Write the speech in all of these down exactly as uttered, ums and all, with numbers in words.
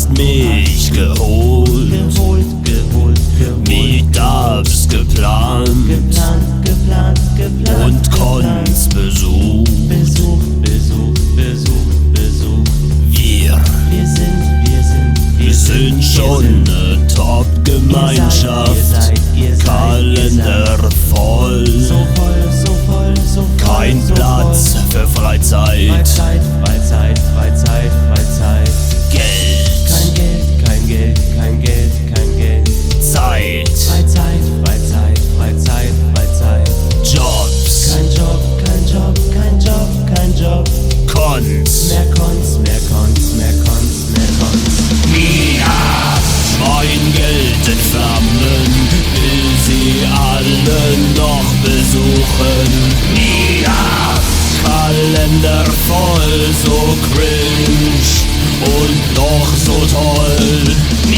hast mich geholt, geholt, geholt, geholt, Meetups geplant, geplant, geplant, geplant, und Cons besucht. Besuch, Besuch, Besuch, Besuch. Wir, Wir sind, wir sind, wir sind schon wir sind. eine Top-Gemeinschaft, Ihr seid, ihr seid, Kalender ihr voll, seid. So voll, so voll, so voll. kein so Platz voll. für Freizeit. Freizeit, Freizeit, Freizeit, Freizeit. Geld, Kein Geld, kein Geld, kein Geld, kein Geld. Zeit, Freizeit, Freizeit, Freizeit, Freizeit. Jobs, Kein Job, kein Job, kein Job, kein Job. Cons, Mehr Cons, mehr Cons, mehr Cons, mehr Cons. mein Geld in Flammen, will sie alle noch besuchen. Kalender voll, so cringe und doch so toll.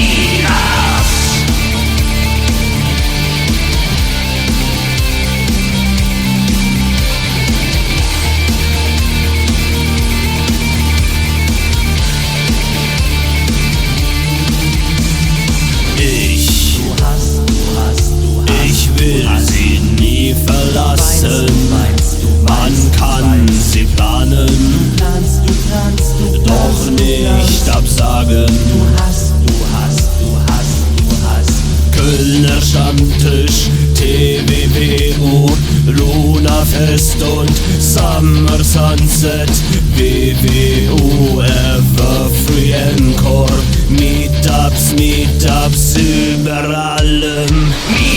Ich, Du hast, du hast, du hast. ich will sie nie verlassen. Meinst du, Man meinst, kann meinst, sie planen, du planst, du planst, du planst, doch du nicht planst. absagen. Du hast, du hast, du hast, du hast. Kölner Stammtisch, T W W U, Luna Fest und Summer Sunset, W W U, Ever Free Encore, Meetups, Meetups über allem.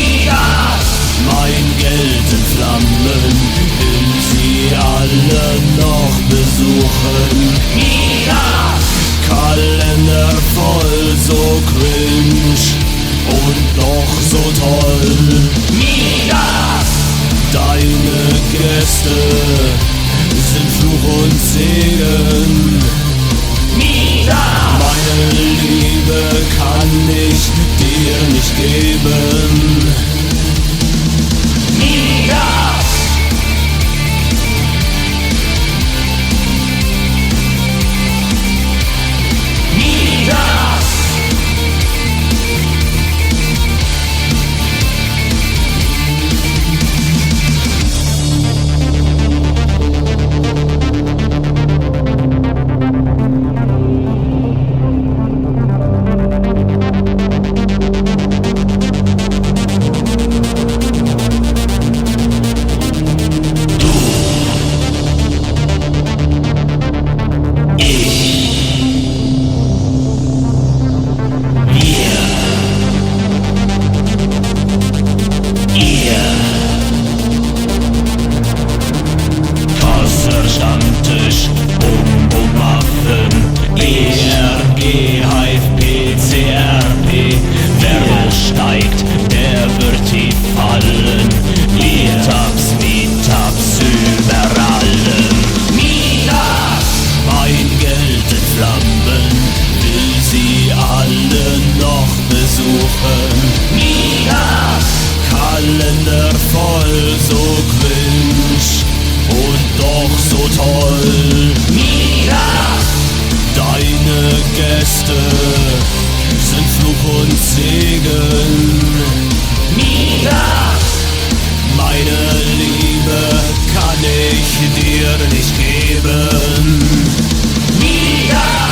Mein Geld in Flammen, will sie alle noch besuchen. Kalender voll, so cringe und doch so toll. Deine Gäste sind Fluch und Segen. Meine Liebe kann ich dir nicht geben. Stammtisch, Bum Bum Waffen, E R G, H I V, P C R P. Wer steigt, der wird tief fallen. Meetups, Meetups über allem. Mein Geld in Flammen, will sie alle noch besuchen. Kalender voll, so cringe und doch so toll. Deine Gäste sind Fluch und Segen. Meine Liebe kann ich dir nicht geben.